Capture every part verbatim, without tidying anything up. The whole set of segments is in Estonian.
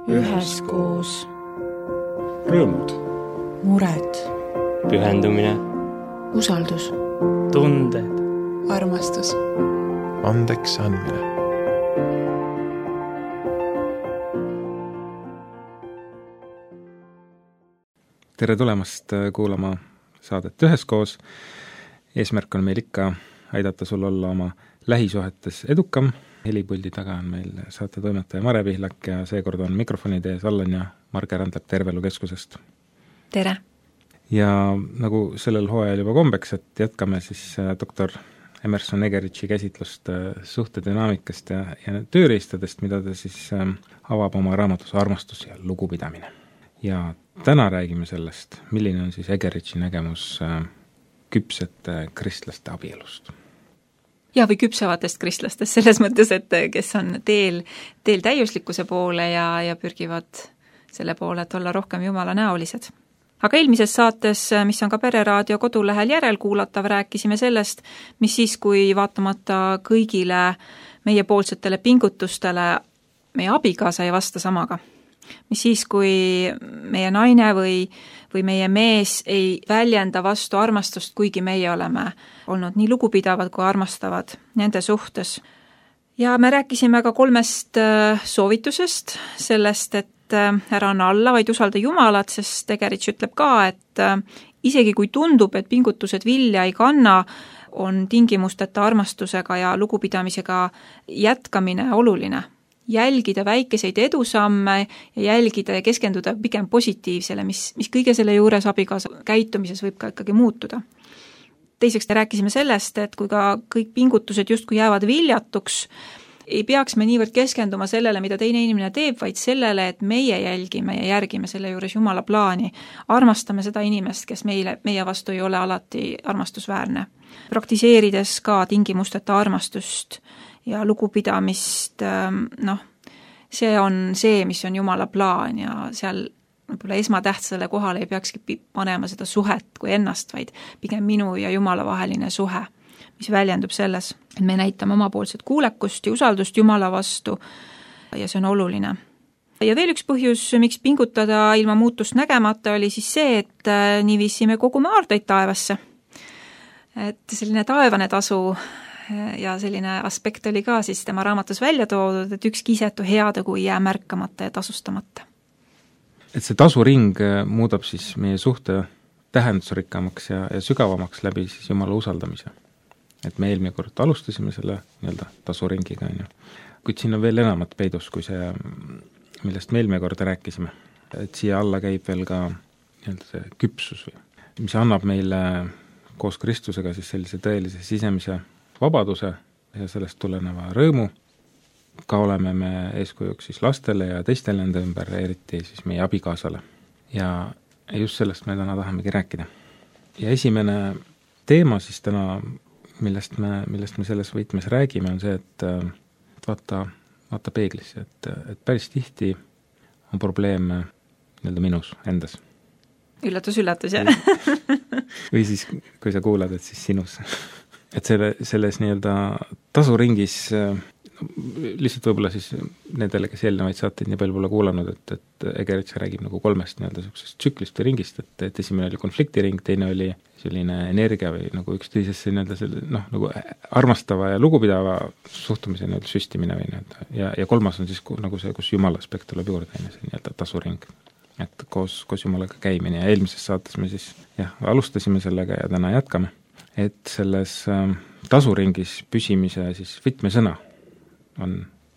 üheskoos. Rõõmud. Mured. Pühendumine. Usaldus. Tunded. Armastus. Andeks andmine. Tere tulemast kuulama saadet Üheskoos. Eesmärk on meil ikka aidata sul olla oma lähisuhetes edukam. Helipuldi taga on meil saate toimetaja Mare Pihlak ja seekord on mikrofonide ees Allan ja Marge Randlep Terve Elu Keskusest. Tere! Ja nagu sellel hooajal juba kombeks, et jätkame siis doktor Emerson Egeritši käsitlust suhtedünaamikast ja, ja tööriistadest, mida ta siis avab oma raamatus Armastus ja lugupidamine. Ja täna räägime sellest, milline on siis Egeritši nägemus küpsete kristlaste abielust. Ja või küpsevatest kristlastest selles mõttes, et kes on teel, teel täiuslikkuse poole ja, ja pürgivad selle poole, et olla rohkem Jumala näolised. Aga eelmises saates, mis on ka Pereraadio kodulehel järelkuulatav, rääkisime sellest, mis siis, kui vaatamata kõigile meie poolsetele pingutustele meie abikaasa ei vasta samaga. Mis siis, kui meie naine või, või meie mees ei väljenda vastu armastust, kuigi meie oleme olnud nii lugupidavad kui armastavad nende suhtes. Ja me rääkisime ka kolmest soovitusest, sellest, et ära anna alla, vaid usalda Jumalat, sest Egeritš ütleb ka, et isegi kui tundub, et pingutused vilja ei kanna, on tingimusteta armastusega ja lugupidamisega jätkamine oluline. Jälgida väikeseid edusamme ja jälgida ja keskenduda pigem positiivsele, mis, mis kõige selle juures abikaasa käitumises võib ka ikkagi muutuda. Teiseks rääkisime sellest, et kui ka kõik pingutused justkui jäävad viljatuks, ei peaks me niivõrd keskenduma sellele, mida teine inimene teeb, vaid sellele, et meie jälgime ja järgime selle juures Jumala plaani. Armastame seda inimest, kes meile, meie vastu ei ole alati armastusväärne. Praktiseerides ka tingimusteta armastust ja lugupidamist, noh, see on see, mis on Jumala plaan ja seal võib-olla esmatähtsale kohale ei peakski panema seda suhet kui ennast, vaid pigem minu ja Jumala vaheline suhe, mis väljendub selles, et me näitame omapoolset kuulekust ja usaldust Jumala vastu ja see on oluline. Ja veel üks põhjus, miks pingutada ilma muutust nägemata, oli siis see, et niiviisi me kogume aardeid taevasse. Et selline taevane tasu ja selline aspekt oli ka siis tema raamatus välja toodud, et üks kisetu heategu ei jää märkamata ja tasustamata. Et see tasuring muudab siis meie suhte tähendusrikkamaks ja, ja sügavamaks läbi siis Jumala usaldamise. Et me eelmine kord alustasime selle nii-öelda tasuringiga, on ju. Kuid siin on veel enamat peidus, kui see, millest me eelmine kord rääkisime. Et siia alla käib veel ka nii-öelda see küpsus, mis annab meile koos Kristusega siis sellise tõelise sisemise vabaduse ja sellest tuleneva rõõmu. Ka oleme me eeskujuks siis lastele ja teistele nende ümber, eriti siis meie abikaasale. Ja just sellest me täna tahamegi rääkida. Ja esimene teema siis täna, millest me, millest me selles võtmes räägime, on see, et vaata, vaata peeglisse, et, et päris tihti on probleem nii-öelda minus endas. Üllatus, üllatus, jah. Või siis, kui sa kuulad, et siis sinus. Et selle, selles nii-öelda tasuringis, lihtsalt võib-olla siis nendele, kes eelnevaid saateid nii palju pole kuulanud, et, et Egeritš räägib nagu kolmest nii-öelda tsüklist või ringist, et, et esimene oli konfliktiring, teine oli selline energia või nagu üksteisesse nii-öelda selle, noh, nagu armastava ja lugupidava suhtumise nii-öelda süstimine või nii-öelda. Ja, ja kolmas on siis nagu see, kus Jumala aspekt tuleb juurde, see nii-öelda tasuring. Et koos, koos Jumalaga käimine ja eelmises saates me siis jah, alustasime sellega ja täna jätkame. Et selles äh, tasuringis püsimise siis võtmesõna on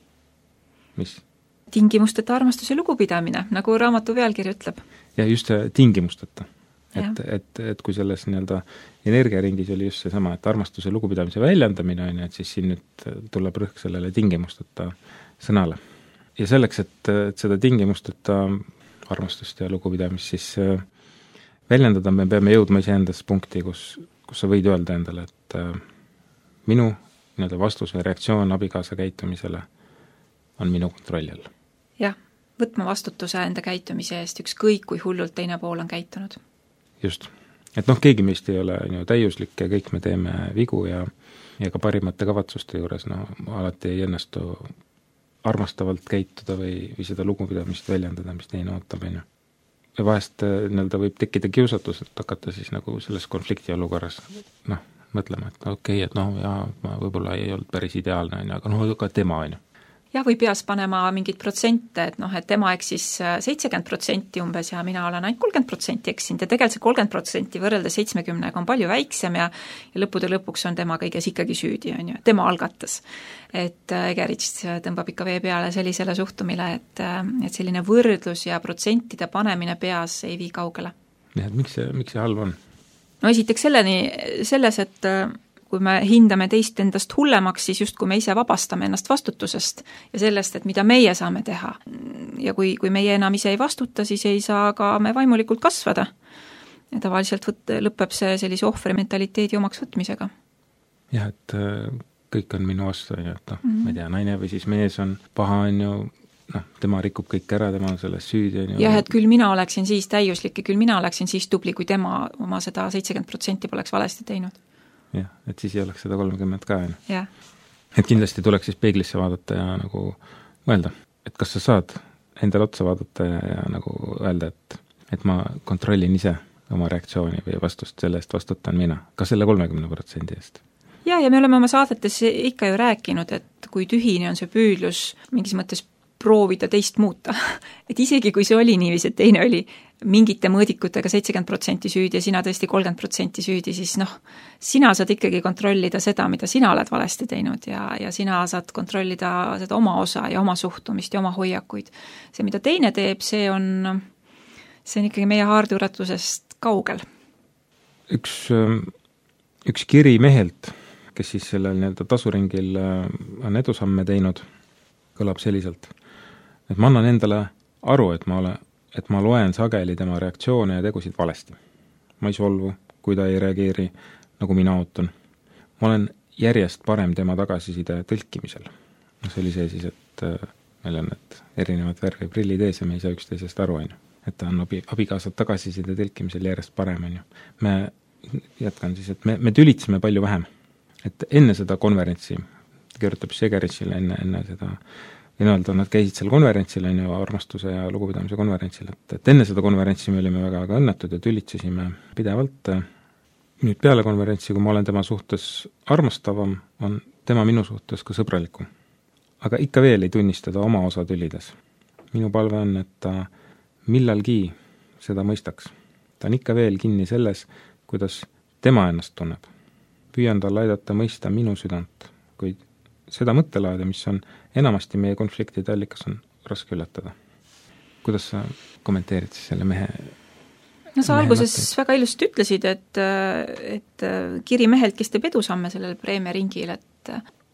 mis? Tingimusteta armastus ja lugupidamine, nagu raamatu pealkiri ütleb. Ja just tingimusteta. Et, et, et kui selles nii-öelda energiaringis oli just seesama, et armastuse lugupidamise väljendamine on, et siis siin nüüd tuleb rõhk sellele tingimusteta sõnale. Ja selleks, et, et seda tingimusteta armastust ja lugupidamist siis äh, väljendada, me peame jõudma iseendas punkti, kus kus sa võid öelda endale, et äh, minu nii-öelda vastus või reaktsioon abikaasa käitumisele on minu kontrolli all. Jah, võtma vastutuse enda käitumise eest, ükskõik kui hullult teine pool on käitunud. Just. Et noh, keegi meist ei ole ju täiuslik ja kõik me teeme vigu ja, ja ka parimate kavatsuste juures, no alati ei õnnestu armastavalt käituda või, või seda lugupidamist väljendada, mis teine ootab, on ju. Ja vahest nii-öelda võib tekkida kiusatus, et hakata siis nagu selles konflikti olukorras noh, mõtlema, et okei okay,, et noh, jaa, ma võib-olla ei olnud päris ideaalne, on ju, aga noh, ka tema, on ju. jah, või peas panema mingid protsente, et noh, et tema eksis seitsekümmend protsenti umbes ja mina olen ainult kolmkümmend protsenti eksinud ja tegelikult see kolmkümmend protsenti võrreldes seitsmekümnega on palju väiksem ja, ja lõppude lõpuks on tema kõiges ikkagi süüdi, on ju, tema algatas. Et Egerich tõmbab ikka vee peale sellisele suhtumile, et, et selline võrdlus ja protsentide panemine peas ei vii kaugele. jah, et miks see, miks see halb on? No esiteks selleni, selles, et kui me hindame teist endast hullemaks, siis just kui me ise vabastame ennast vastutusest ja sellest, et mida meie saame teha. Ja kui, kui meie enam ise ei vastuta, siis ei saa ka me vaimulikult kasvada. Ja tavaliselt võt, lõpeb see sellise ohvri mentaliteedi omaks võtmisega. jah, et kõik on minu vastu, et noh, mm-hmm. ma ei tea, naine või siis mees on paha, on ju, noh, tema rikub kõik ära, tema on selles süüdi, on ju. jah, et küll mina oleksin siis täiuslik ja küll mina oleksin siis tubli, kui tema oma seda seitsekümmend protsenti poleks valesti teinud. jah, et siis ei oleks seda kolmkümmend ka, on ju. jah. Et kindlasti tuleks siis peeglisse vaadata ja nagu mõelda, et kas sa saad endale otsa vaadata ja, ja nagu öelda, et, et ma kontrollin ise oma reaktsiooni või vastust, selle eest vastutan mina, ka selle kolmekümne protsendi eest. ja, ja me oleme oma saadetes ikka ju rääkinud, et kui tühine on see püüdlus mingis mõttes proovida teist muuta. Et isegi kui see oli niiviisi, et teine oli mingite mõõdikutega seitsekümmend protsenti süüdi ja sina tõesti kolmkümmend protsenti süüdi, siis noh, sina saad ikkagi kontrollida seda, mida sina oled valesti teinud ja, ja sina saad kontrollida seda oma osa ja oma suhtumist ja oma hoiakuid. See, mida teine teeb, see on, see on ikkagi meie haarduratusest kaugel. Üks, üks kiri mehelt, kes siis sellel nii-öelda tasuringil on edusamme teinud, kõlab selliselt, et ma annan endale aru, et ma, ole, et ma loen sageli tema reaktsioone ja tegusid valesti. Ma ei solvu, kui ta ei reageeri, nagu mina ootan. Ma olen järjest parem tema tagasiside tõlkimisel. See oli see siis, et meil on need erinevad värvi prillid ees ja me ei saa üksteisest aru, on ju. Et ta on abi, abikaasad tagasiside tõlkimisel järjest parem, on ju. Me jätkan siis, et me, me tülitseme palju vähem. Et enne seda konverentsi kirjutab Segerichile enne, enne seda, või nii-öelda nad käisid seal konverentsil, on ju, armastuse ja lugupidamise konverentsil, et, et enne seda konverentsi me olime väga, väga õnnetud ja tülitsesime pidevalt. Nüüd peale konverentsi, kui ma olen tema suhtes armastavam, on tema minu suhtes ka sõbralikum. Aga ikka veel ei tunnistada oma osa tülides. Minu palve on, et ta millalgi seda mõistaks. Ta on ikka veel kinni selles, kuidas tema ennast tunneb. Püüan tal aidata mõista minu südant, kuid seda mõttelaadi, mis on enamasti meie konfliktide allikas, on raske üllatada. Kuidas sa kommenteerid siis selle mehe? No sa alguses väga ilusti ütlesid, et, et kiri mehelt, kes teeb edusamme sellel preemiaringil, et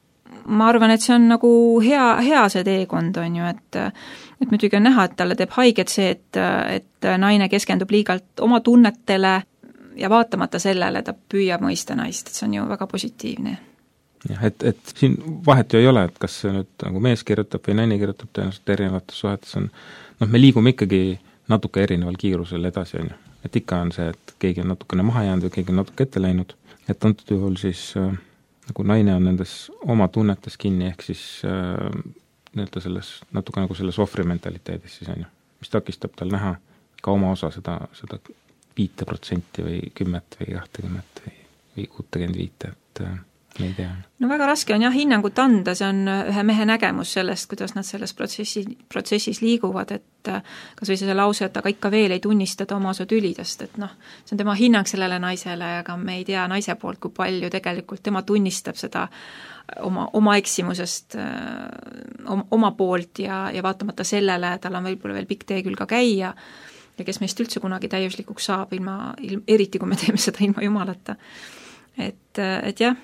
ma arvan, et see on nagu hea, hea see teekond on ju, et, et muidugi on näha, et talle teeb haiget see, et, et naine keskendub liigalt oma tunnetele ja vaatamata sellele ta püüab mõista naist, et see on ju väga positiivne. jah, et, et siin vahet ju ei ole, et kas see nüüd nagu mees kirjutab või naine kirjutab tõenäoliselt erinevates suhetes on, noh, me liigume ikkagi natuke erineval kiirusel edasi, on ju. Et ikka on see, et keegi on natukene maha jäänud või keegi on natuke ette läinud, et antud juhul siis äh, nagu naine on nendes oma tunnetes kinni, ehk siis äh, nii-öelda selles, natuke nagu selles ohvri mentaliteedis siis, on ju, mis takistab tal näha ka oma osa seda, seda viite protsenti või kümmet või kahtekümmet või, või kuutekümmend viite, et äh, me ei tea. No väga raske on jah hinnangut anda, see on ühe mehe nägemus sellest, kuidas nad selles protsessi, protsessis liiguvad, et kas või see lause, et aga ikka veel ei tunnistada oma osa tülidest, et noh, see on tema hinnang sellele naisele, aga me ei tea naise poolt, kui palju tegelikult tema tunnistab seda oma, oma eksimusest oma, oma poolt ja, ja vaatamata sellele, tal on võib-olla veel pikk tee küll ka käia ja kes meist üldse kunagi täiuslikuks saab, ilma, ilm, eriti kui me teeme seda ilma jumalata. Et, et jah,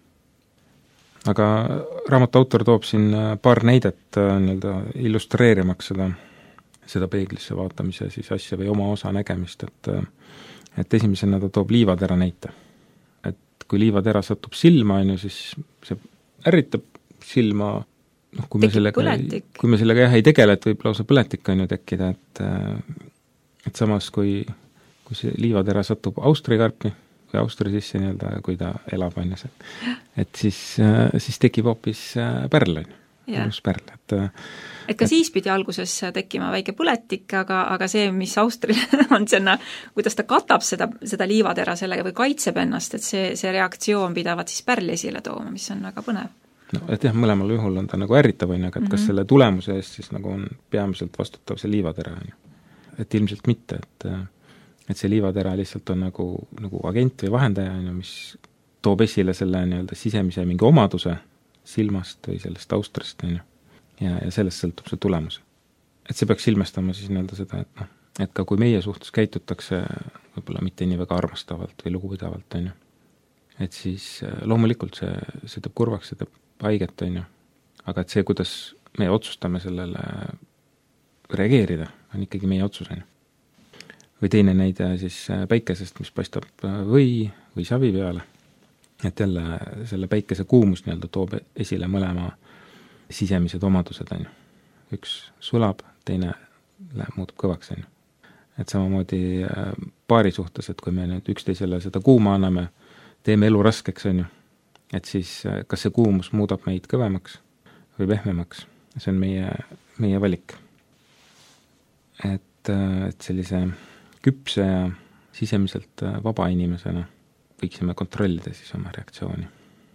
aga raamatu autor toob siin paar näidet nii-öelda illustreerimaks seda, seda peeglisse vaatamise siis asja või oma osa nägemist, et, et esimesena ta toob liivatera näite. Et kui liivatera satub silma, on ju, siis see ärritab silma, noh, kui me sellega, kui me sellega jah ei tegele, et võib lausa põletik on ju tekkida, et, et samas kui, kui see liivatera satub austrikarpi, või austri sisse nii-öelda, kui ta elab, on ju see. Et siis, siis tekib hoopis pärl, on ju. ilus pärl, et et ka et... siis pidi alguses tekkima väike põletik, aga, aga see, mis Austril on sinna, kuidas ta katab seda, seda liivatera sellega või kaitseb ennast, et see, see reaktsioon pidavat siis pärli esile tooma, mis on väga põnev. No, et jah, mõlemal juhul on ta nagu ärritav, on ju, aga et kas mm -hmm. selle tulemuse eest siis nagu on peamiselt vastutav see liivatera, on ju. Et ilmselt mitte, et et see liivatera lihtsalt on nagu, nagu agent või vahendaja, on ju, mis toob esile selle nii-öelda sisemise mingi omaduse silmast või sellest taustrast, on ju. Ja, ja sellest sõltub see tulemus. Et see peaks ilmestama siis nii-öelda seda, et noh, et ka kui meie suhtes käitutakse võib-olla mitte nii väga armastavalt või lugupidavalt, on ju, et siis loomulikult see, see teeb kurvaks, see teeb haiget, on ju, aga et see, kuidas me otsustame sellele reageerida, on ikkagi meie otsus, on ju. Või teine näide siis päikesest, mis paistab või, või savi peale, et jälle selle päikese kuumus nii-öelda toob esile mõlema sisemised omadused, on ju. Üks sulab, teine läheb, muutub kõvaks, on ju. Et samamoodi paari suhtes, et kui me nüüd üksteisele seda kuuma anname, teeme elu raskeks, on ju, et siis kas see kuumus muudab meid kõvemaks või pehmemaks, see on meie, meie valik. Et, et sellise küpse ja sisemiselt vaba inimesena võiksime kontrollida siis oma reaktsiooni.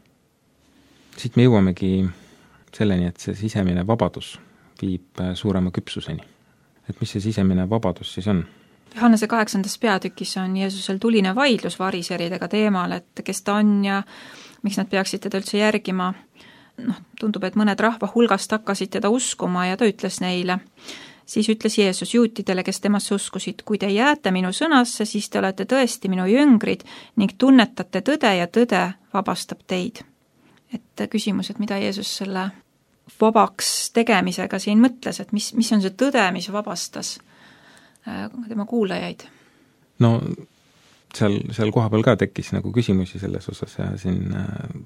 Siit me jõuamegi selleni, et see sisemine vabadus viib suurema küpsuseni. Et mis see sisemine vabadus siis on? Johannese kaheksandas peatükis on Jeesusel tuline vaidlus variseridega teemal, et kes ta on ja miks nad peaksid teda üldse järgima. Noh, tundub, et mõned rahva hulgast hakkasid teda uskuma ja ta ütles neile. Siis ütles Jeesus juutidele, kes temasse uskusid, kui te jääte minu sõnasse, siis te olete tõesti minu jüngrid ning tunnetate tõde ja tõde vabastab teid. Et küsimus, et mida Jeesus selle vabaks tegemisega siin mõtles, et mis, mis on see tõde, mis vabastas tema kuulajaid? No seal, seal koha peal ka tekkis nagu küsimusi selles osas ja siin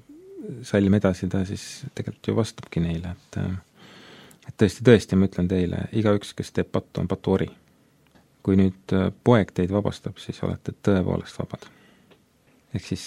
salm edasi ta siis tegelikult ju vastabki neile, et et tõesti, tõesti, ma ütlen teile, igaüks, kes teeb pattu, on patuori. Kui nüüd poeg teid vabastab, siis olete tõepoolest vabad. Ehk siis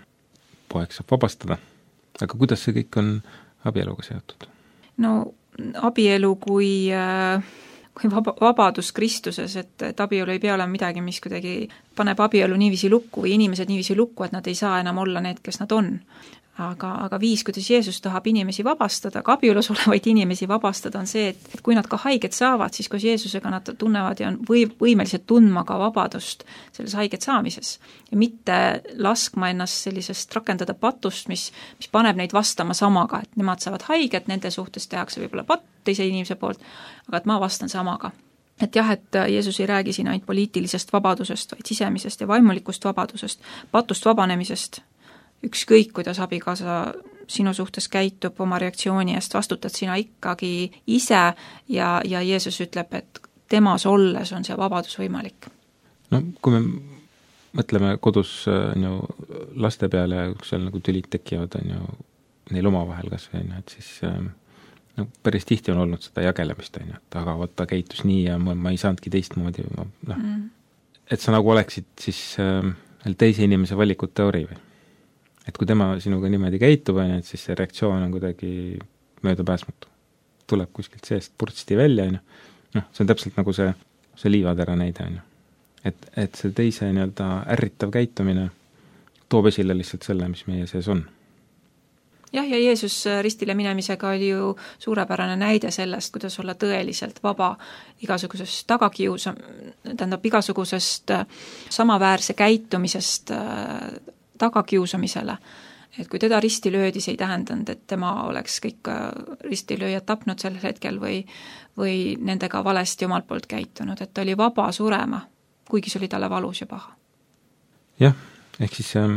poeg saab vabastada. Aga kuidas see kõik on abieluga seotud? No abielu kui, kui vaba, vabadus Kristuses, et, et abielu ei pea olema midagi, mis kuidagi paneb abielu niiviisi lukku või inimesed niiviisi lukku, et nad ei saa enam olla need, kes nad on. Aga, aga viis, kuidas Jeesus tahab inimesi vabastada, ka abielus olevaid inimesi vabastada, on see, et, et kui nad ka haiget saavad, siis koos Jeesusega nad tunnevad ja on või, võimelised tundma ka vabadust selles haiget saamises. Ja mitte laskma ennast sellisest rakendada patust, mis, mis paneb neid vastama samaga, et nemad saavad haiget, nende suhtes tehakse võib-olla patt teise inimese poolt, aga et ma vastan samaga. Et jah, et Jeesus ei räägi siin ainult poliitilisest vabadusest, vaid sisemisest ja vaimulikust vabadusest, patust vabanemisest. Ükskõik, kuidas abikaasa sinu suhtes käitub oma reaktsiooni eest, vastutad sina ikkagi ise ja, ja Jeesus ütleb, et temas olles on see vabadus võimalik. No kui me mõtleme kodus on ju, laste peale ja kus seal nagu tülid tekivad, on ju, neil omavahel kas või, et siis no, päris tihti on olnud seda jagelemist, on ju, et aga võtta käitus nii ja ma, ma ei saanudki teistmoodi, noh, mm. et sa nagu oleksid siis äh, teise inimese valikut teoori või? Et kui tema sinuga niimoodi käitub, et siis see reaktsioon on kuidagi möödapääsmatu. Tuleb kuskilt seest purtsti välja, noh, see on täpselt nagu see, see liivatera näide, on ju. Et, et see teise nii-öelda ärritav käitumine toob esile lihtsalt selle, mis meie sees on. Jah, ja Jeesus ristile minemisega oli ju suurepärane näide sellest, kuidas olla tõeliselt vaba igasugusest tagakiusa, tähendab igasugusest samaväärse käitumisest tagakiusamisele. Et kui teda risti löödi, see ei tähendanud, et tema oleks kõik ristilööjad tapnud sellel hetkel või, või nendega valesti omalt poolt käitunud, et ta oli vaba surema, kuigi see oli talle valus ja paha. Jah, ehk siis see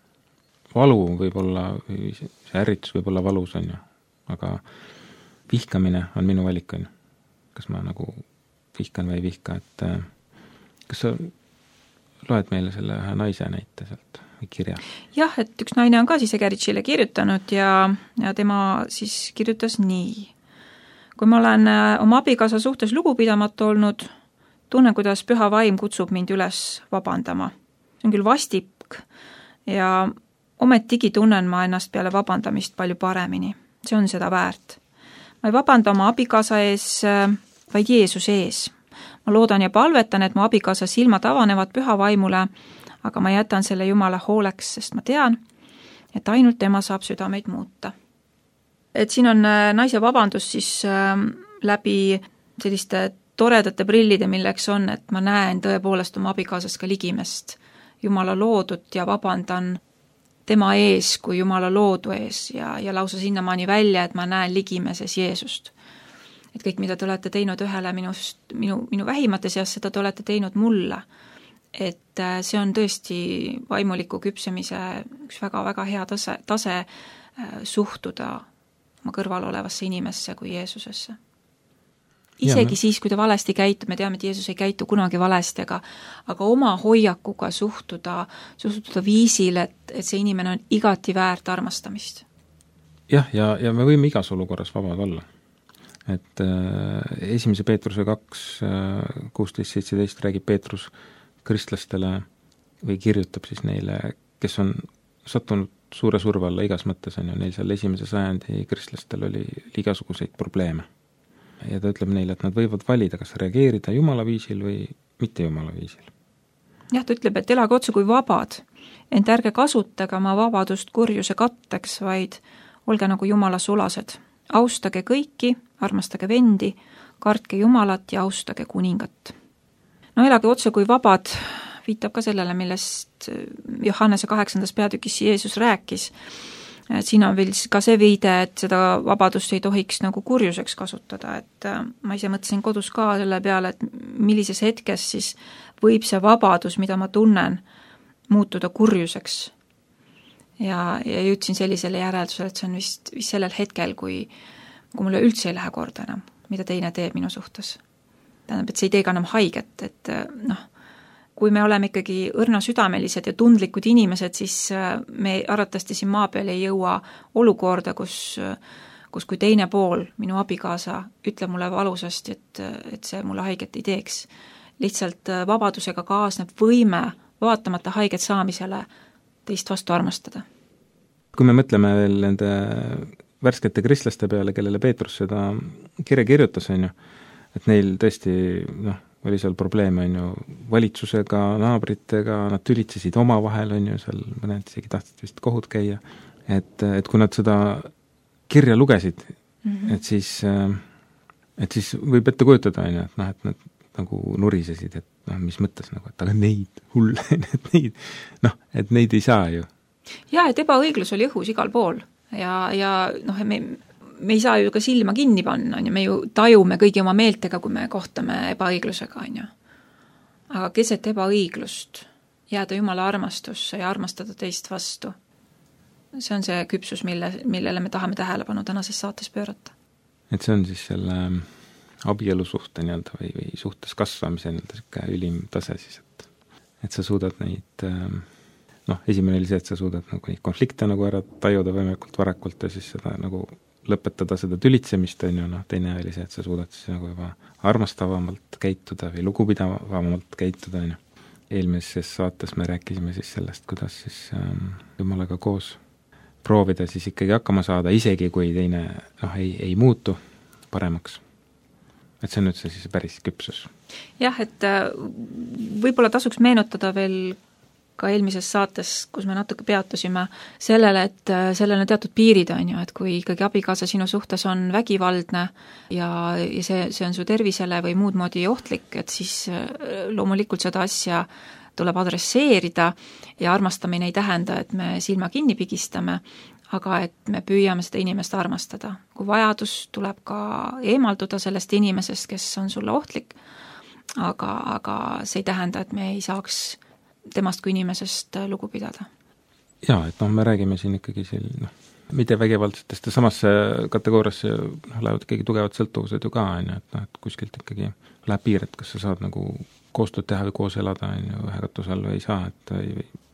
valu võib olla, see ärritus võib olla valus, on ju, aga vihkamine on minu valik, on ju. Kas ma nagu vihkan või ei vihka, et kas sa loed meile selle ühe naise näite sealt? Kirja. Jah, et üks naine on ka siis Egeritšile kirjutanud ja, ja tema siis kirjutas nii. Kui ma olen oma abikaasa suhtes lugupidamatu olnud, tunnen, kuidas püha vaim kutsub mind üles vabandama. See on küll vastik ja ometigi tunnen ma ennast peale vabandamist palju paremini. See on seda väärt. ma ei vabanda oma abikaasa ees, vaid Jeesuse ees. ma loodan ja palvetan, et mu abikaasa silmad avanevad püha vaimule, aga ma jätan selle Jumala hooleks, sest ma tean, et ainult tema saab südameid muuta. Et siin on naise vabandus siis läbi selliste toredate prillide, milleks on, et ma näen tõepoolest oma abikaasas ka ligimest Jumala loodut ja vabandan tema ees kui Jumala loodu ees ja, ja lausa sinnamaani välja, et ma näen ligimeses Jeesust. Et kõik, mida te olete teinud ühele minust, minu, minu vähimate seas, seda te olete teinud mulle. Et see on tõesti vaimuliku küpsemise üks väga-väga hea tase, tase suhtuda oma kõrval olevasse inimesse kui Jeesusesse. Isegi ja, siis, kui ta valesti käitub, me teame, et Jeesus ei käitu kunagi valesti, aga, aga oma hoiakuga suhtuda, suhtuda viisil, et, et see inimene on igati väärt armastamist. Jah, ja, ja me võime igas olukorras vabad olla. Et äh, esimese Peetruse kaks, kuusteist seitseteist räägib Peetrus kristlastele või kirjutab siis neile, kes on sattunud suure surve alla igas mõttes, on ju, neil seal esimese sajandi kristlastel oli igasuguseid probleeme. Ja ta ütleb neile, et nad võivad valida, kas reageerida Jumala viisil või mitte Jumala viisil. Jah, ta ütleb, et elage otse kui vabad, ent ärge kasutage oma vabadust kurjuse katteks, vaid olge nagu Jumala sulased. Austage kõiki, armastage vendi, kartke Jumalat ja austage kuningat. No elage otse kui vabad viitab ka sellele, millest Johannese kaheksandas peatükis Jeesus rääkis. Siin on veel ka see viide, et seda vabadust ei tohiks nagu kurjuseks kasutada, et ma ise mõtlesin kodus ka selle peale, et millises hetkes siis võib see vabadus, mida ma tunnen, muutuda kurjuseks. Ja, ja jõudsin sellisele järeldusele, et see on vist, vist sellel hetkel, kui, kui mulle üldse ei lähe korda enam, mida teine teeb minu suhtes. Tähendab, et see ei tee ka enam haiget, et noh, kui me oleme ikkagi õrnasüdamelised ja tundlikud inimesed, siis me arvatavasti siin maa peal ei jõua olukorda, kus, kus kui teine pool, minu abikaasa, ütleb mulle valusasti, et, et see mulle haiget ei teeks. Lihtsalt vabadusega kaasneb võime vaatamata haiget saamisele teist vastu armastada. Kui me mõtleme veel nende värskete kristlaste peale, kellele Peetrus seda kirja kirjutas, on ju, et neil tõesti, noh, oli seal probleeme, on ju, valitsusega, naabritega, nad tülitsesid oma vahel, on ju, seal mõned isegi tahtsid vist kohut käia, et, et kui nad seda kirja lugesid, mm-hmm. et siis, et siis võib ette kujutada, on ju, et noh, et nad nagu nurisesid, et noh, mis mõttes nagu, et aga neid hulle, et neid, noh, et neid ei saa ju. Ja, et ebaõiglus oli õhus igal pool ja, ja noh, me me ei saa ju ka silma kinni panna, on ju, me ju tajume kõigi oma meeltega, kui me kohtame ebaõiglusega, on ju. Aga keset ebaõiglust jääda Jumala armastusse ja armastada teist vastu, see on see küpsus, mille, millele me tahame tähelepanu tänases saates pöörata. Et see on siis selle abielusuhte nii-öelda või, või suhtes kasvamise nii-öelda siuke ülim tase siis, et, et sa suudad neid, noh, esimene oli see, et sa suudad nagu neid konflikte nagu ära tajuda võimalikult varakult ja siis seda nagu lõpetada seda tülitsemist, on ju, noh, teine oli see, et sa suudad siis nagu juba armastavamalt käituda või lugupidavamalt käituda, on ju. Eelmises saates me rääkisime siis sellest, kuidas siis ähm, Jumalaga koos proovida siis ikkagi hakkama saada, isegi kui teine noh, ei, ei muutu paremaks. Et see on nüüd see siis päris küpsus. Jah, et võib-olla tasuks meenutada veel ka eelmises saates, kus me natuke peatusime sellele, et sellele on teatud piirid, on ju, et kui ikkagi abikaasa sinu suhtes on vägivaldne ja, ja see, see on su tervisele või muud moodi ohtlik, et siis loomulikult seda asja tuleb adresseerida ja armastamine ei tähenda, et me silma kinni pigistame, aga et me püüame seda inimest armastada. Kui vajadus tuleb ka eemalduda sellest inimesest, kes on sulle ohtlik, aga, aga see ei tähenda, et me ei saaks temast kui inimesest lugu pidada. Jaa, et noh, me räägime siin ikkagi siin, noh, mitte vägivaldsetest ja samasse kategooriasse noh, lähevad ikkagi tugevad sõltuvused ju ka, on ju, et noh, et kuskilt ikkagi läheb piir, et kas sa saad nagu koostööd teha või koos elada, on ju, ühe katuse all või ei saa, et ei,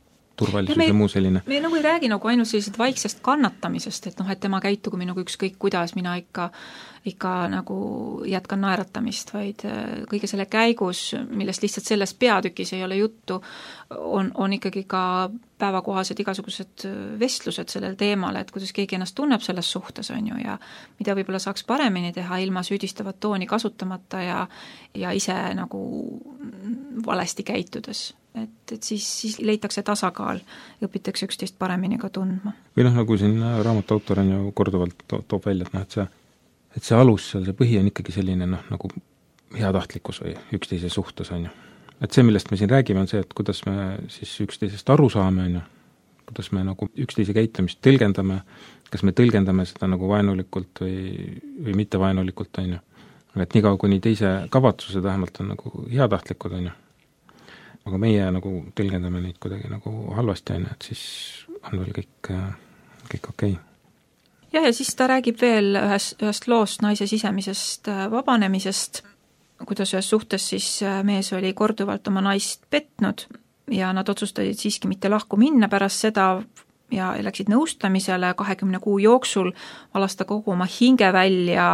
turvalisus ja, me, ja muu selline. Me nagu ei räägi nagu ainult sellised vaiksest kannatamisest, et noh, et tema käitugu minuga ükskõik kuidas, mina ikka, ikka nagu jätkan naeratamist, vaid kõige selle käigus, millest lihtsalt selles peatükis ei ole juttu, on, on ikkagi ka päevakohased igasugused vestlused sellel teemal, et kuidas keegi ennast tunneb selles suhtes, on ju, ja mida võib-olla saaks paremini teha ilma süüdistavat tooni kasutamata ja, ja ise nagu valesti käitudes. Et, et siis, siis leitakse tasakaal ja õpitakse üksteist paremini ka tundma. Või noh, nagu siin raamatu autor on ju korduvalt to- toob välja, et noh, et see, et see alus seal, see põhi on ikkagi selline noh, nagu heatahtlikkus või üksteise suhtes on ju. Et see, millest me siin räägime, on see, et kuidas me siis üksteisest aru saame, on ju, kuidas me nagu üksteise käitumist tõlgendame, kas me tõlgendame seda nagu vaenulikult või, või mitte vaenulikult, on ju. Et niikaua, kuni teise kavatsused vähemalt on nagu heatahtlikud, on ju. Aga meie nagu tõlgendame neid kuidagi nagu halvasti, on ju, et siis on veel kõik, kõik okei. Ja, ja siis ta räägib veel ühes, ühest loost naise sisemisest vabanemisest, kuidas ühes suhtes siis mees oli korduvalt oma naist petnud ja nad otsustasid siiski mitte lahku minna pärast seda ja läksid nõustamisele kahekümne kuu jooksul, valas ta kogu oma hinge välja,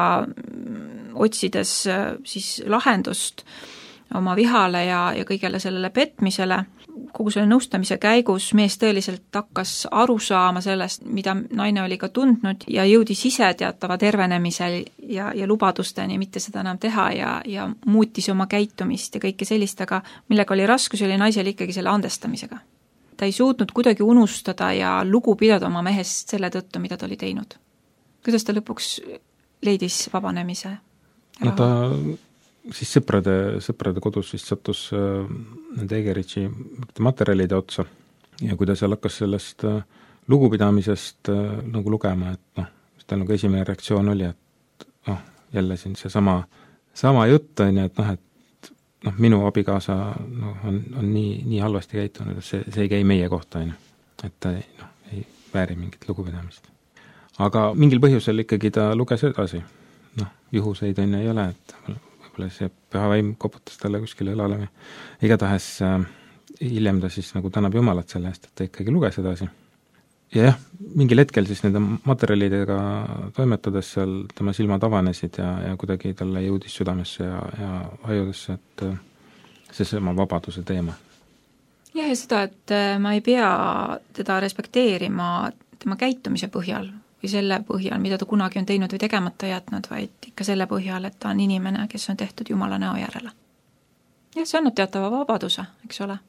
otsides siis lahendust oma vihale ja, ja kõigele sellele petmisele. Kogu selle nõustamise käigus mees tõeliselt hakkas aru saama sellest, mida naine oli ka tundnud ja jõudis ise teatava tervenemisel ja, ja lubadusteni mitte seda enam teha ja, ja muutis oma käitumist ja kõike sellist, aga millega oli raskus, oli naisel ikkagi selle andestamisega. Ta ei suutnud kuidagi unustada ja lugu pidada oma mehest selle tõttu, mida ta oli teinud. Kuidas ta lõpuks leidis vabanemise? No ta siis sõprade, sõprade kodus vist sattus äh, nende Egeritši materjalide otsa ja kui ta seal hakkas sellest äh, lugupidamisest äh, nagu lugema, et noh, ta nagu esimene reaktsioon oli, et noh, jälle siin see sama, sama jutt on ju, et noh, et noh, minu abikaasa no, on, on nii, nii halvasti käitunud, et see, see ei käi meie kohta, on ju. Et ta noh, ei vääri mingit lugupidamist. Aga mingil põhjusel ikkagi ta luges edasi. Noh, juhuseid on ei ole, et see püha vaim koputas talle kuskile õlale või igatahes äh, hiljem ta siis nagu tänab Jumalat selle eest, et ta ikkagi luges edasi. Ja jah, mingil hetkel siis nende materjalidega toimetades seal tema silmad avanesid ja, ja kuidagi talle jõudis südamesse ja, ja ajudesse, et äh, see sama vabaduse teema. Jah, ja seda, et ma ei pea teda respekteerima tema käitumise põhjal või selle põhjal, mida ta kunagi on teinud või tegemata jätnud, vaid ikka selle põhjal, et ta on inimene, kes on tehtud Jumala näo järele. Jah, see annab teatava vabaduse, eks ole.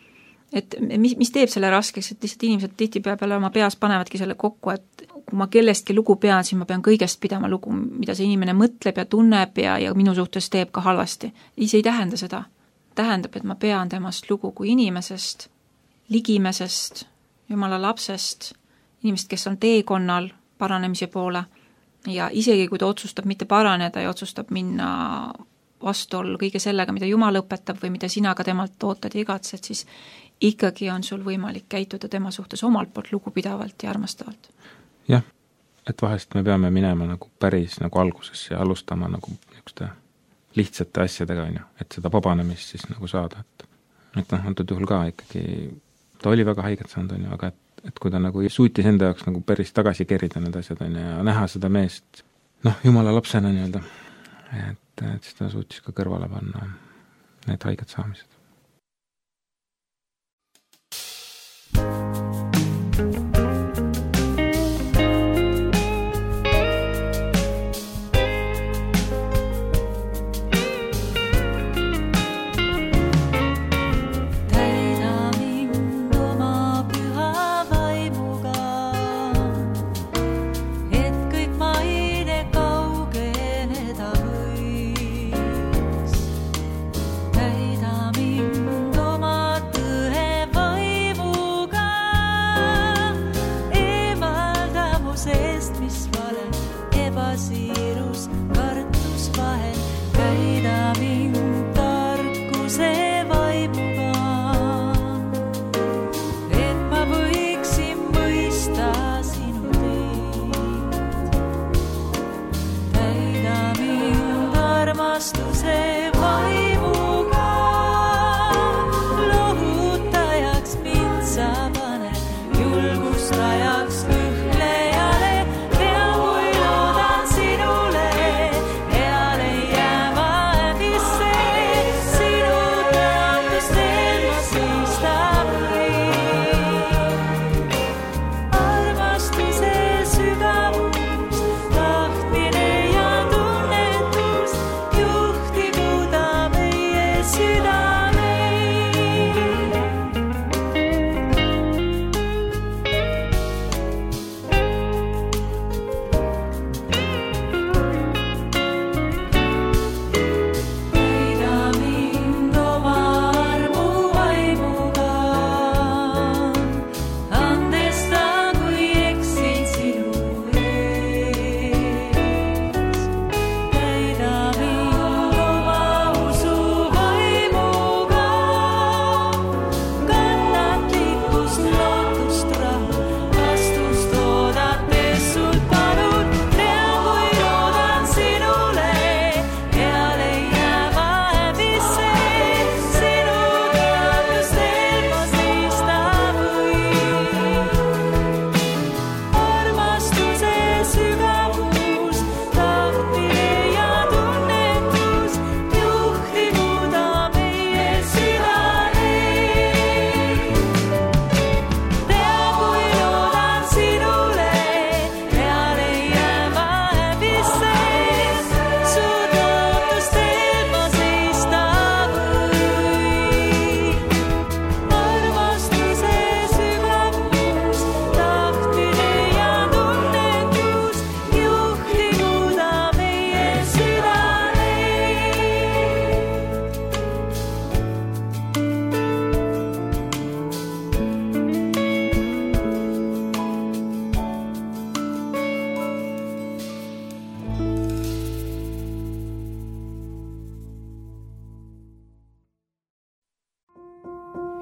Et mis, mis teeb selle raskeks, et lihtsalt inimesed tihtipeale oma peas panevadki selle kokku, et kui ma kellestki lugu pean, siis ma pean kõigest pidama lugu, mida see inimene mõtleb ja tunneb ja, ja minu suhtes teeb ka halvasti. Ise ei tähenda seda. Tähendab, et ma pean temast lugu kui inimesest, ligimesest, Jumala lapsest, inimest, kes on teekonnal, paranemise poole ja isegi kui ta otsustab mitte paraneda ja otsustab minna vastuollu kõige sellega, mida Jumal õpetab või mida sina ka temalt ootad ja igatsed, siis ikkagi on sul võimalik käituda tema suhtes omalt poolt lugupidavalt ja armastavalt. Jah, et vahest me peame minema nagu päris nagu algusesse ja alustama nagu niisuguste lihtsate asjadega, on ju, et seda vabanemist siis nagu saada, et, et noh, antud juhul ka ikkagi, ta oli väga haiget saanud, on ju, aga et et kui ta nagu suutis enda jaoks nagu päris tagasi kerida need asjad on ja näha seda meest, noh, Jumala lapsena nii-öelda, et, et siis ta suutis ka kõrvale panna need haiged saamised. Täida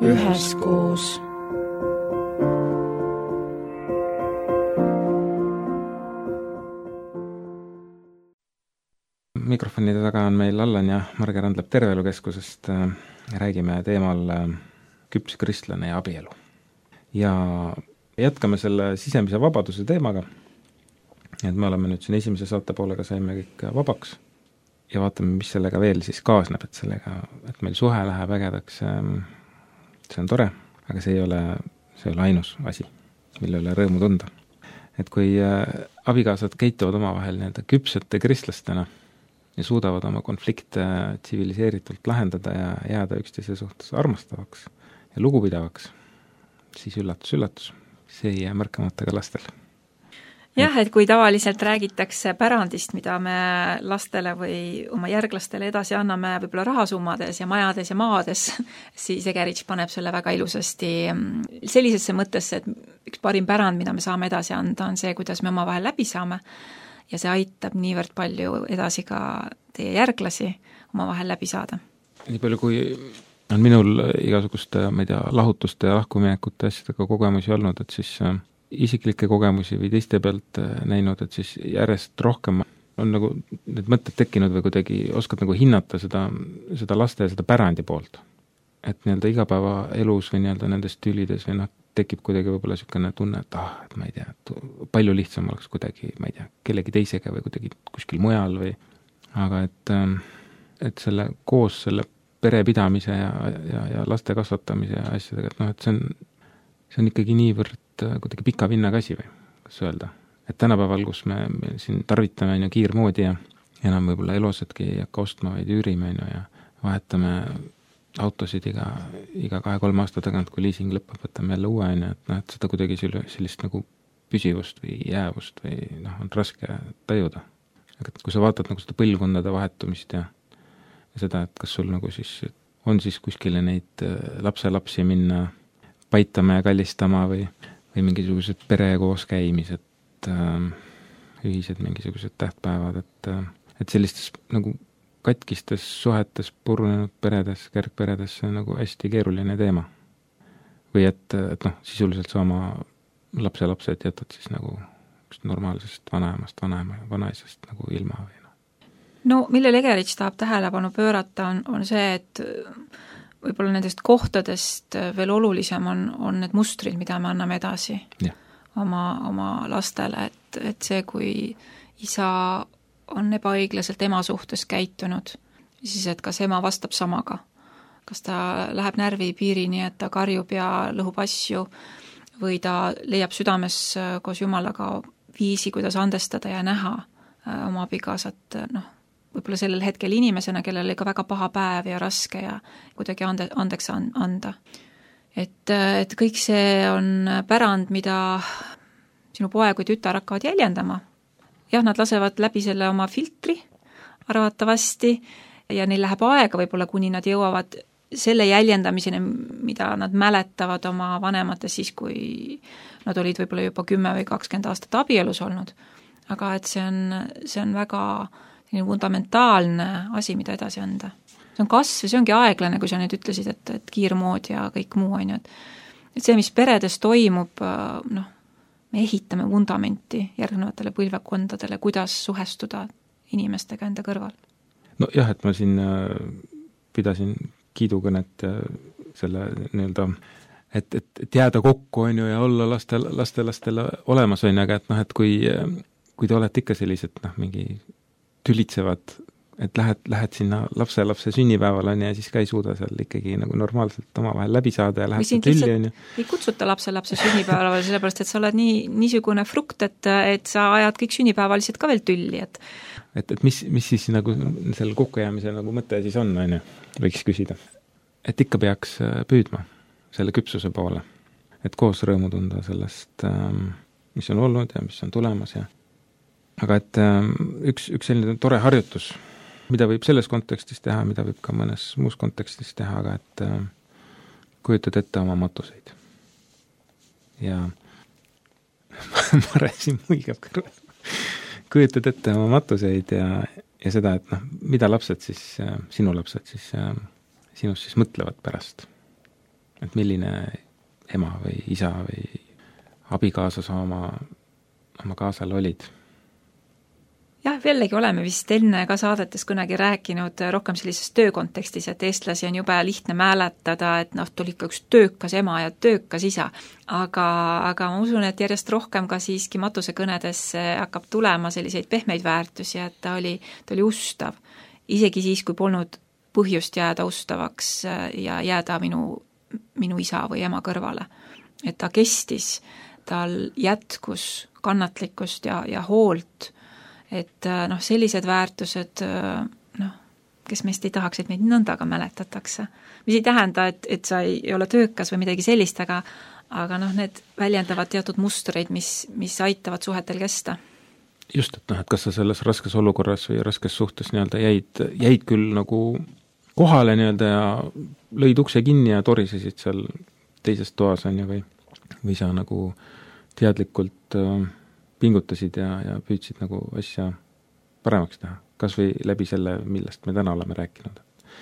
üheskoos. Mikrofonide taga on meil Allan ja Marge Randlep Terveelukeskusest. Räägime teemal küps kristlane ja abielu. Ja jätkame selle sisemise vabaduse teemaga. Et me oleme nüüd siin esimese saate poolega saime kõik vabaks ja vaatame, mis sellega veel siis kaasneb, et sellega, et meil suhe läheb ägedaks. See on tore, aga see ei ole, see ei ole ainus asi, mille üle rõõmu tunda. Et kui abikaasad käituvad omavahel nii-öelda küpsete kristlastena ja suudavad oma konflikte tsiviliseeritult lahendada ja jääda üksteise suhtes armastavaks ja lugupidavaks, siis üllatus, üllatus, see ei jää märkamata ka lastel. Jah, et kui tavaliselt räägitakse pärandist, mida me lastele või oma järglastele edasi anname võib-olla rahasummades ja majades ja maades, siis Egerich paneb selle väga ilusasti sellisesse mõttesse, et üks parim pärand, mida me saame edasi anda, on see, kuidas me omavahel läbi saame ja see aitab niivõrd palju edasi ka teie järglasi omavahel läbi saada. Nii palju, kui on minul igasuguste, ma ei tea, lahutuste ja lahkuminekute asjadega kogemusi olnud, et siis isiklikke kogemusi või teiste pealt näinud, et siis järjest rohkem on nagu need mõtted tekkinud või kuidagi oskad nagu hinnata seda, seda laste ja seda pärandi poolt. Et nii-öelda igapäeva elus või nii-öelda nendes tülides või noh, tekib kuidagi võib-olla niisugune tunne, et ah, et ma ei tea, et palju lihtsam oleks kuidagi, ma ei tea, kellegi teisega või kuidagi kuskil mujal või aga et, et selle koos selle perepidamise ja, ja, ja laste kasvatamise ja asjadega, et noh, et see on, see on ikkagi niivõrd kuidagi pika vinnaga asi või, kas öelda. Et tänapäeval, kus me, me siin tarvitame ja kiirmoodi ja enam võib-olla elusetki ei hakka ostma, vaid üürime ja vahetame autosid iga, iga kahe-kolme aasta tagant, kui leasing lõpeb, võtame jälle uue, et, noh, et seda kuidagi sellist nagu püsivust või jäävust või noh, on raske tajuda. Aga kui sa vaatad nagu seda põlvkondade vahetumist ja, ja seda, et kas sul nagu siis on siis kuskile neid lapselapsi minna paitama ja kallistama või, või mingisugused pere koos käimised, äh, ühised mingisugused tähtpäevad, et, et sellistes nagu katkistes suhetes, purunenud peredes, kergperedes, see on nagu hästi keeruline teema. Või et, et noh, sisuliselt sa oma lapselapsed jätad siis nagu normaalsest vanaemast, vanaema, vanaisast nagu ilma või noh. No millele Egerich tahab tähelepanu pöörata, on, on see, et võib-olla nendest kohtadest veel olulisem on, on need mustrid, mida me anname edasi ja. oma, oma lastele, et, et see, kui isa on ebaõiglaselt ema suhtes käitunud, siis et kas ema vastab samaga. Kas ta läheb närvi piirini, et ta karjub ja lõhub asju või ta leiab südames koos Jumalaga viisi, kuidas andestada ja näha oma abikaasat, noh, võib-olla sellel hetkel inimesena, kellel oli ka väga paha päev ja raske ja kuidagi ande, andeks anda. Et, et kõik see on pärand, mida sinu poeg või tütar hakkavad jäljendama. Jah, nad lasevad läbi selle oma filtri arvatavasti ja neil läheb aega võib-olla, kuni nad jõuavad selle jäljendamiseni, mida nad mäletavad oma vanemates siis, kui nad olid võib-olla juba kümme või kakskümmend aastat abielus olnud. Aga et see on, see on väga fundamentaalne asi, mida edasi anda. See on kasv, see ongi aeglane, kui sa nüüd ütlesid, et, et kiirmood ja kõik muu on ju. Et see, mis peredes toimub, noh, me ehitame vundamenti järgnevatele põlvekondadele, kuidas suhestuda inimestega enda kõrval. No jah, et ma siin pidasin kiidukõnet ja selle nii-öelda, et, et, et jääda kokku on ju ja olla laste, laste, lastele olemas on, aga et noh, et kui, kui te olete ikka sellised, noh, mingi tülitsevad, et lähed, lähed sinna lapse, lapse sünnipäeval on ja siis ka ei suuda seal ikkagi nagu normaalselt omavahel läbi saada ja lähed tülli on ju. Ei kutsuta lapse, lapse sünnipäeval, sellepärast, et sa oled nii, niisugune frukt, et, et sa ajad kõik sünnipäeval lihtsalt ka veel tülli, et et, et mis, mis siis nagu selle kokkujäämise nagu mõte siis on, on ju, võiks küsida. Et ikka peaks püüdma selle küpsuse poole, et koos rõõmu tunda sellest, mis on olnud ja mis on tulemas ja aga et üks, üks selline tore harjutus, mida võib selles kontekstis teha, mida võib ka mõnes muus kontekstis teha, aga et äh, kujutad ette oma matuseid. Ja Mare siin muigab kõrval. Kujutad ette oma matuseid ja, ja seda, et noh, mida lapsed siis, sinu lapsed siis, sinust siis mõtlevad pärast. et milline ema või isa või abikaasa sa oma, oma kaasal olid? Jah, jällegi oleme vist enne ka saadetes kunagi rääkinud rohkem sellises töökontekstis, et eestlasi on jube lihtne mäletada, et noh, tuli ikka üks töökas ema ja töökas isa. Aga, aga ma usun, et järjest rohkem ka siiski matusekõnedesse hakkab tulema selliseid pehmeid väärtusi, et ta oli, ta oli ustav. Isegi siis, kui polnud põhjust jääda ustavaks ja jääda minu, minu isa või ema kõrvale. Et ta kestis, tal jätkus kannatlikkust ja, ja hoolt. Et noh, sellised väärtused, noh, kes meist ei tahaks, et meid nõnda ka mäletatakse. Mis ei tähenda, et, et sa ei, ei ole töökas või midagi sellist, aga, aga noh, need väljendavad teatud mustreid, mis, mis aitavad suhetel kesta. Just, et noh, et kas sa selles raskes olukorras või raskes suhtes nii-öelda jäid, jäid küll nagu kohale nii-öelda ja lõid ukse kinni ja torisesid seal teises toas on ju, või, või sa nagu teadlikult äh, pingutasid ja, ja püüdsid nagu asja paremaks teha, kas või läbi selle, millest me täna oleme rääkinud.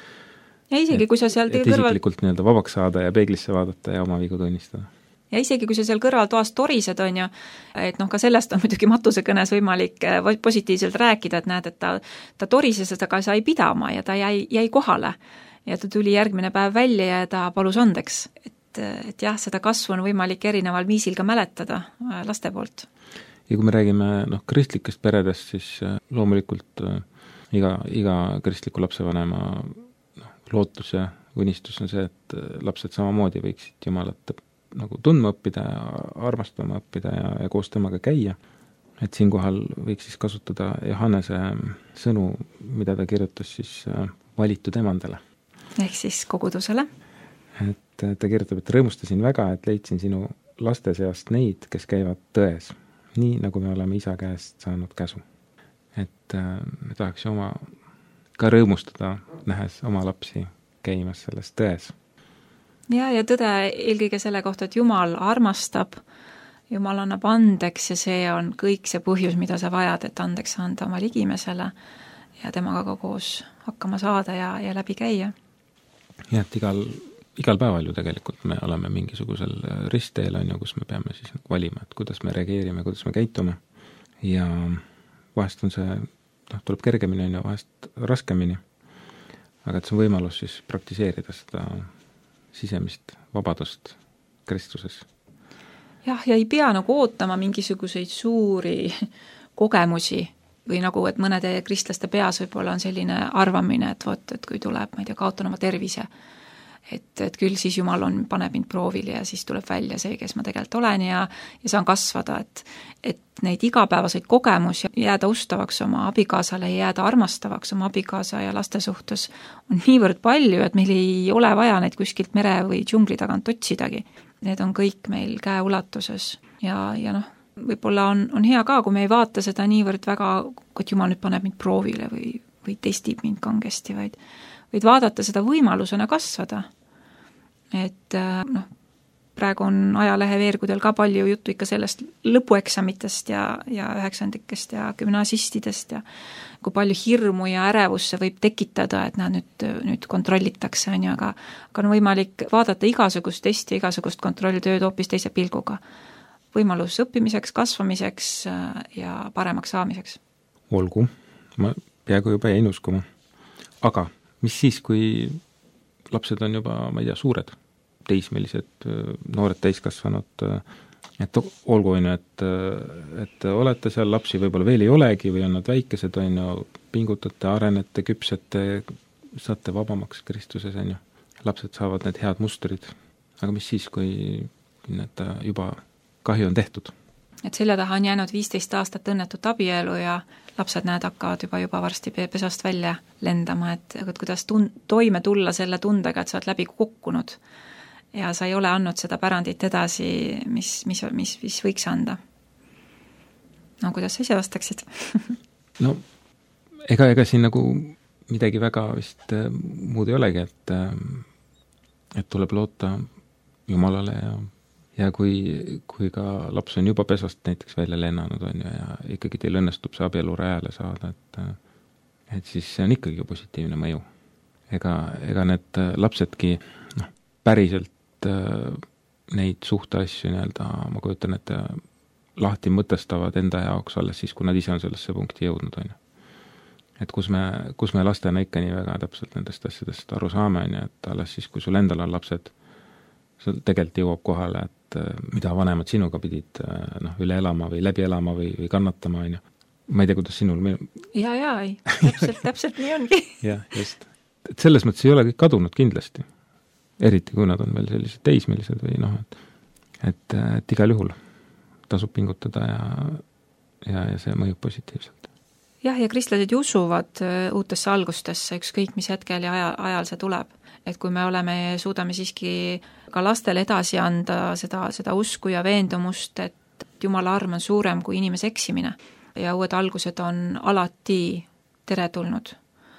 Ja isegi, et, kui sa seal et kõrval... isiklikult nii-öelda vabaks saada ja peeglisse vaadata ja oma vigu tunnistada. Ja isegi, kui sa seal kõrval toas torised on ju, et noh, ka sellest on muidugi matusekõnes võimalik positiivselt rääkida, et näed, et ta, ta torises, aga sai pidama ja ta jäi, jäi kohale. Ja ta tuli järgmine päev välja ja ta palus andeks. Et, et jah, seda kasvu on võimalik erineval viisil ka mäletada laste poolt. Ja kui me räägime noh, kristlikest peredest, siis loomulikult äh, iga, iga kristliku lapsevanema noh, lootus ja unistus on see, et lapsed samamoodi võiksid Jumalat nagu tundma õppida ja armastama õppida ja, ja koos temaga käia. Et siinkohal võiks siis kasutada Johannese sõnu, mida ta kirjutas siis äh, valitud emandele. Ehk siis kogudusele. Et ta kirjutab, et rõõmustasin väga, et leidsin sinu laste seast neid, kes käivad tões. Nii, nagu me oleme isa käest saanud käsu. Et äh, me tahaks ju oma ka rõõmustada, nähes oma lapsi käimas selles tões. Ja, ja tõde eelkõige selle kohta, et Jumal armastab, Jumal annab andeks ja see on kõik see põhjus, mida sa vajad, et andeks anda oma ligimesele ja temaga ka koos hakkama saada ja, ja läbi käia. Ja, et igal igal päeval ju tegelikult me oleme mingisugusel ristteel, on ju, kus me peame siis valima, et kuidas me reageerime, kuidas me käitume. Ja vahest on see, noh, tuleb kergemini, on ju, vahest raskemini. Aga et see on võimalus siis praktiseerida seda sisemist vabadust Kristuses. Jah, ja ei pea nagu ootama mingisuguseid suuri kogemusi või nagu, et mõnede kristlaste peas võib-olla on selline arvamine, et võt, et kui tuleb, ma ei tea, kaotan oma tervise, et, et küll siis Jumal on, paneb mind proovile ja siis tuleb välja see, kes ma tegelikult olen ja, ja saan kasvada, et, et neid igapäevaseid kogemusi jääda ustavaks oma abikaasale ja jääda armastavaks oma abikaasa ja laste suhtes on niivõrd palju, et meil ei ole vaja neid kuskilt mere või džungli tagant otsidagi. Need on kõik meil käe ulatuses ja, ja noh, võib-olla on, on hea ka, kui me ei vaata seda niivõrd väga, et Jumal nüüd paneb mind proovile või, või testib mind kangesti, vaid, vaid vaadata seda võimalusena kasvada. Et noh, praegu on ajalehe veergudel ka palju juttu ikka sellest lõpueksamitest ja, ja üheksandikest ja gümnasistidest ja kui palju hirmu ja ärevus see võib tekitada, et nad nüüd, nüüd kontrollitakse, on ju, aga, aga on võimalik vaadata igasugust testi, igasugust kontrolltööd hoopis teise pilguga. Võimalus õppimiseks, kasvamiseks ja paremaks saamiseks. Olgu, ma peaaegu juba jäin uskuma. Aga mis siis, kui lapsed on juba, ma ei tea, suured, teismelised, noored täiskasvanud, et olgu on ju, et, et olete seal, lapsi võib-olla veel ei olegi või on nad väikesed, on ju, pingutate, arenete, küpsete, saate vabamaks Kristuses, on ju. Lapsed saavad need head mustrid. Aga mis siis, kui need juba kahju on tehtud? Et selle taha on jäänud viisteist aastat õnnetut abielu ja lapsed näed hakkavad juba, juba varsti pesast välja lendama, et kuidas tun- toime tulla selle tundega, et sa oled läbi kukkunud ja sa ei ole andnud seda pärandit edasi, mis, mis, mis, mis võiks anda. No kuidas sa ise vastaksid? No ega, ega siin nagu midagi väga vist muud ei olegi, et, et tuleb loota Jumalale ja Ja kui, kui ka laps on juba pesast näiteks välja lennanud on ju, ja ikkagi teil õnnestub see abielu rajale saada, et, et siis see on ikkagi positiivne mõju. Ega, ega need lapsedki noh, päriselt neid suhteasju nii-öelda, ma kujutan, et lahti mõtestavad enda jaoks alles siis, kui nad ise on sellesse punkti jõudnud, on ju. Et kus me, kus me lastena ikka nii väga täpselt nendest asjadest aru saame, on ju, et alles siis, kui sul endal on lapsed, sul tegelikult jõuab kohale, et mida vanemad sinuga pidid noh, üle elama või läbi elama või, või kannatama, on ju. Ma ei tea, kuidas sinul minu... ja, ja, ei, täpselt, täpselt nii ongi. jah, just. Et selles mõttes ei ole kõik kadunud kindlasti. Eriti, kui nad on veel sellised teismelised või noh, et, et, et igal juhul tasub pingutada ja, ja, ja see mõjub positiivselt. Jah, ja kristlased ju usuvad uutesse algustesse, ükskõik mis hetkel ja aja, ajal see tuleb. Et kui me oleme, suudame siiski ka lastele edasi anda seda, seda usku ja veendumust, et Jumala arm on suurem kui inimese eksimine ja uued algused on alati teretulnud.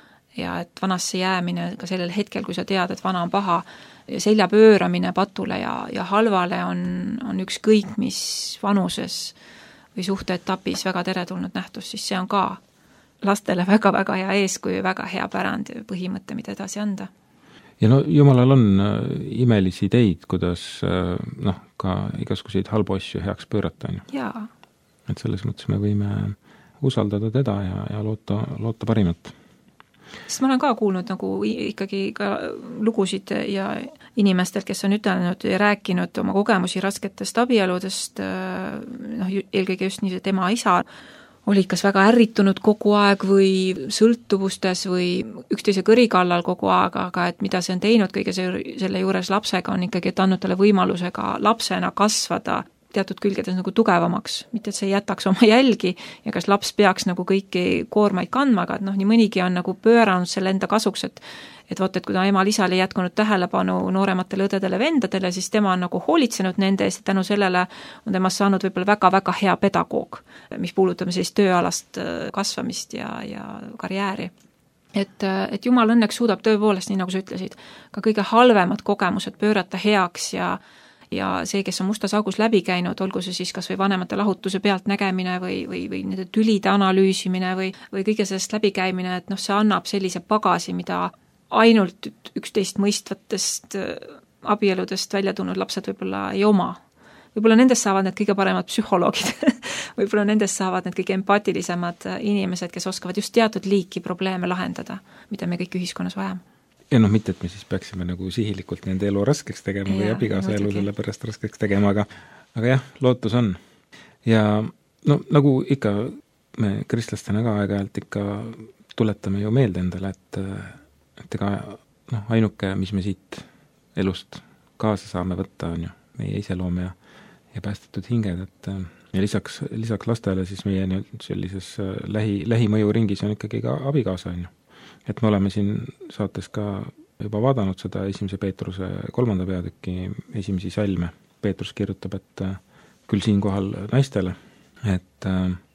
Ja et vanasse jäämine ka sellel hetkel, kui sa tead, et vana on paha, selja pööramine patule ja, ja halvale on, on ükskõik mis vanuses või suhteetapis väga teretulnud nähtus, siis see on ka lastele väga-väga hea eeskuju, väga hea pärand põhimõte, mida edasi anda. Ja no Jumalal on imelisi ideid, kuidas noh, ka igasuguseid halbu asju heaks pöörata. Jaa. Et selles mõttes me võime usaldada teda ja, ja loota, loota parimat. Sest ma olen ka kuulnud nagu ikkagi ka lugusid ja inimestelt, kes on ütelnud ja rääkinud oma kogemusi rasketest abieludest, noh, eelkõige just nii, et ema isa olid kas väga ärritunud kogu aeg või sõltuvustes või üksteise kõrikallal kogu aeg, aga et mida see on teinud kõige selle juures lapsega on ikkagi, et andnud talle võimalusega lapsena kasvada teatud külgedes nagu tugevamaks, mitte et see jätaks oma jälgi ja kas laps peaks nagu kõiki koormaid kandma, aga et noh, nii mõnigi on nagu pööranud selle enda kasuks, et et vot, et kui ta emal isal ei jätkunud tähelepanu noorematele õdedele vendadele, siis tema on nagu hoolitsenud nende eest ja tänu sellele on temast saanud võib-olla väga-väga hea pedagoog, mis puudutab sellist tööalast kasvamist ja, ja karjääri. Et, et Jumal õnneks suudab tõepoolest, nii nagu sa ütlesid, ka kõige halvemad kogemused pöörata heaks ja ja see, kes on mustas augus läbi käinud, olgu see siis kas või vanemate lahutuse pealt nägemine või, või, või nende tülide analüüsimine või, või kõige sellest läbikäimine, et noh, see annab sellise pagasi, mida ainult üksteist mõistvatest abieludest välja tulnud lapsed võib-olla ei oma. Võib-olla nendest saavad need kõige paremad psühholoogid, võib-olla nendest saavad need kõige empaatilisemad inimesed, kes oskavad just teatud liiki probleeme lahendada, mida me kõik ühiskonnas vajame. Ja noh, mitte, et me siis peaksime nagu sihilikult nende elu raskeks tegema ja, või abikaasa elu selle pärast raskeks tegema, aga, aga jah, lootus on. Ja no nagu ikka me kristlastena ka aeg-ajalt ikka tuletame ju meelde endale, et, et ega noh, ainuke, mis me siit elust kaasa saame võtta, on ju meie iseloom ja, ja päästetud hinged, et ja lisaks, lisaks lastele siis meie sellises lähi, lähimõjuringis on ikkagi ka abikaasa, on ju. Et me oleme siin saates ka juba vaadanud seda esimese Peetruse kolmanda peatüki esimesi salme. Peetrus kirjutab, et küll siinkohal naistele, et,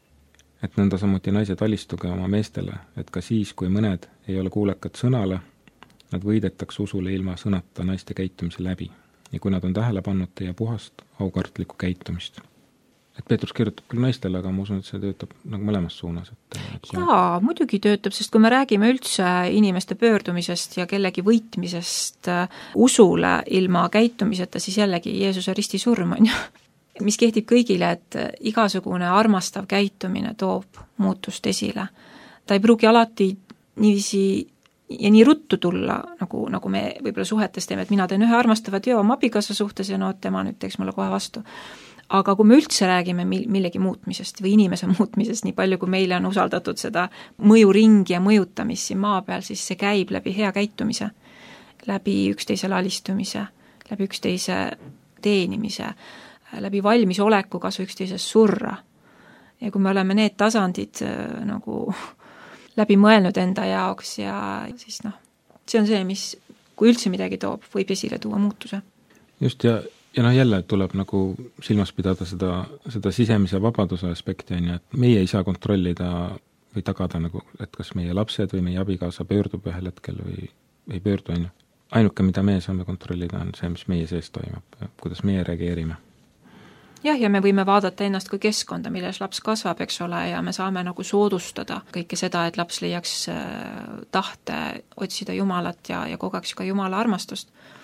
et nõnda samuti naised alistuge oma meestele, et ka siis, kui mõned ei ole kuulekad sõnale, nad võidetaks usule ilma sõnata naiste käitumise läbi. Ja kui nad on tähele pannud teie puhast, aukartlikku käitumist. Et Peetrus kirjutab küll naistele, aga ma usun, et see töötab nagu mõlemas suunas. Et, et kui... Jaa, muidugi töötab, sest kui me räägime üldse inimeste pöördumisest ja kellegi võitmisest usule ilma käitumiseta, siis jällegi Jeesuse ristisurm on ju, mis kehtib kõigile, et igasugune armastav käitumine toob muutust esile. Ta ei pruugi alati niiviisi ja nii ruttu tulla, nagu, nagu me võib-olla suhetes teeme, et mina teen ühe armastava teo oma abikaasa suhtes ja no tema nüüd teeks mulle kohe vastu. Aga kui me üldse räägime millegi muutmisest või inimese muutmisest, nii palju kui meile on usaldatud seda mõjuringi ja mõjutamist siin maa peal, siis see käib läbi hea käitumise, läbi üksteisele alistumise, läbi üksteise teenimise, läbi valmisoleku kas või üksteises surra. Ja kui me oleme need tasandid nagu läbi mõelnud enda jaoks ja siis noh, see on see, mis kui üldse midagi toob, võib esile tuua muutuse. Just ja Ja noh, jälle tuleb nagu silmas pidada seda, seda sisemise vabaduse aspekti, on ju, et meie ei saa kontrollida või tagada nagu, et kas meie lapsed või meie abikaasa pöördub ühel hetkel või ei pöördu, on ju. Ainuke, mida meie saame kontrollida, on see, mis meie sees toimub, kuidas meie reageerime. Jah, ja me võime vaadata ennast kui keskkonda, milles laps kasvab, eks ole, ja me saame nagu soodustada kõike seda, et laps leiaks tahte otsida Jumalat ja, ja kogeks ka Jumala armastust.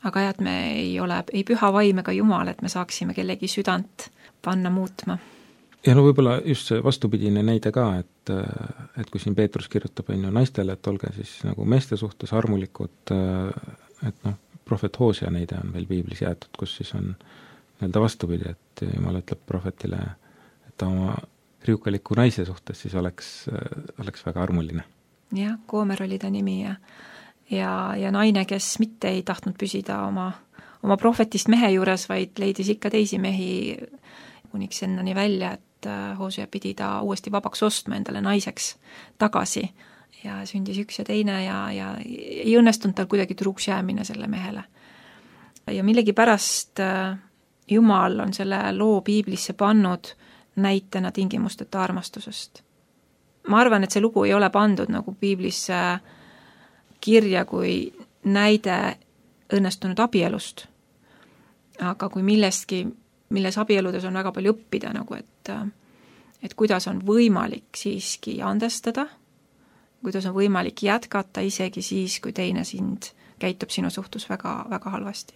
aga jah, et me ei ole ei püha vaim ega Jumal, et me saaksime kellegi südant panna muutma. Ja no võib-olla just see vastupidine näide ka, et, et kui siin Peetrus kirjutab on ju naistele, et olge siis nagu meeste suhtes armulikud, et noh, prohvet Hoosia näide on veel piiblis jäetud, kus siis on nii-öelda vastupidi, et Jumal ütleb prohvetile, et ta oma riukaliku naise suhtes siis oleks, oleks väga armuline. Jah, Koomer oli ta nimi ja, ja, ja naine, kes mitte ei tahtnud püsida oma, oma prohvetist mehe juures, vaid leidis ikka teisi mehi kuniks ennani välja, et Hoosia pidi ta uuesti vabaks ostma endale naiseks tagasi ja sündis üks ja teine ja, ja ei õnnestunud tal kuidagi truuks jäämine selle mehele. Ja millegi pärast Jumal on selle loo piiblisse pannud näitena tingimusteta armastusest. Ma arvan, et see lugu ei ole pandud nagu piiblisse kirja kui näide õnnestunud abielust, aga kui millestki, milles abieludes on väga palju õppida, nagu et, et kuidas on võimalik siiski andestada, kuidas on võimalik jätkata isegi siis, kui teine sind käitub sinu suhtus väga, väga halvasti.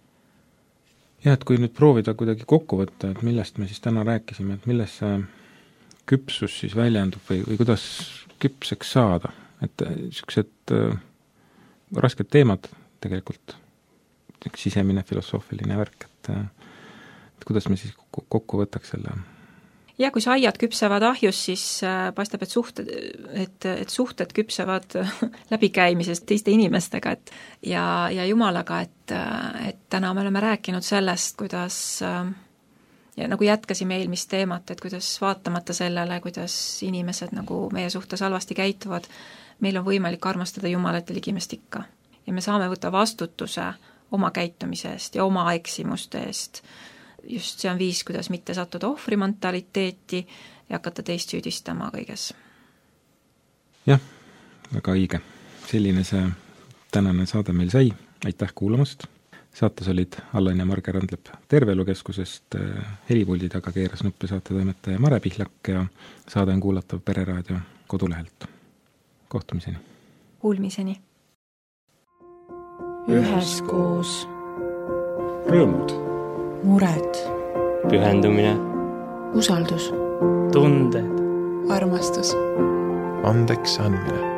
Ja, et kui nüüd proovida kuidagi kokku võtta, et millest me siis täna rääkisime, et milles see küpsus siis väljendub või, või kuidas küpseks saada, et niisugused äh, rasked teemad tegelikult, sisemine filosoofiline värk, et äh, et kuidas me siis kokku võtaks selle? Ja kui aiad küpsevad ahjus, siis paistab, et suhted, et, et suhted küpsevad läbikäimisest teiste inimestega et, ja, ja Jumalaga, et, et täna me oleme rääkinud sellest, kuidas ja nagu jätkasime eelmist teemat, et kuidas vaatamata sellele, kuidas inimesed nagu meie suhtes halvasti käituvad, meil on võimalik armastada Jumalat ja ligimest ikka. Ja me saame võtta vastutuse oma käitumise eest ja oma eksimuste eest. Just see on viis, kuidas mitte sattuda ohvrimentaliteeti ja hakata teist süüdistama kõiges. Jah, väga õige. Selline see tänane saade meil sai. Aitäh kuulamast. Saates olid Allan ja Marge Randlep Terveelukeskusest, helipuldi taga keeras nuppe saate toimetaja Mare Pihlak ja saade on kuulatav Pereraadio kodulehelt. Kohtumiseni. Kuulmiseni. Üheskoos. Rõõmud. Mured. Pühendumine. Usaldus. Tunded. Armastus. Andeks andmine.